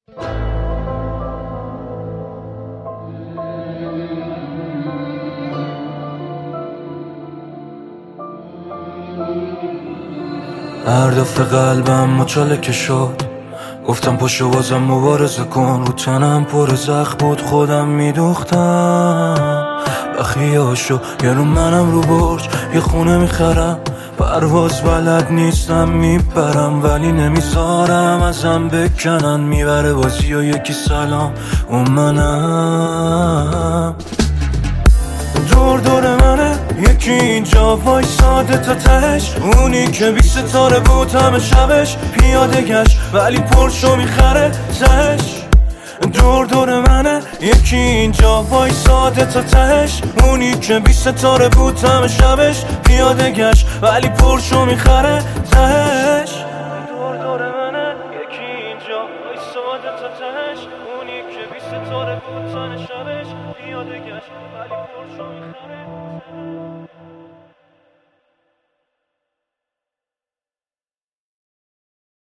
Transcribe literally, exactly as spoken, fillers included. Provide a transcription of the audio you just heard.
هر دفعه قلبم مچالکه شد گفتم پاشو بازم مبارزه کن. رو تنم پر زخم بود خودم میدوختم بخیاشو یه رو منم رو برج یه خونه میخرم. پرواز بلد نیستم میبرم ولی نمیذارم ازم بکنن. میبره بازی و یکی سلام اون منم. دور دور منه یکی اینجا وایساده تا تهش. اونی که بی ستاره بود همه شبش پیاده گشت ولی پرشو میخره تهش. دور دور منه یکی اینجا وایساده تا تهش. اونی که بی ستاره بود همه شبش پیاده گشت ولی پرشو میخره تهش. دور دور منه یکی اینجا وایساده تا تهش. اونی که بی ستاره بود همه شبش پیاده گشت ولی پرشو میخره.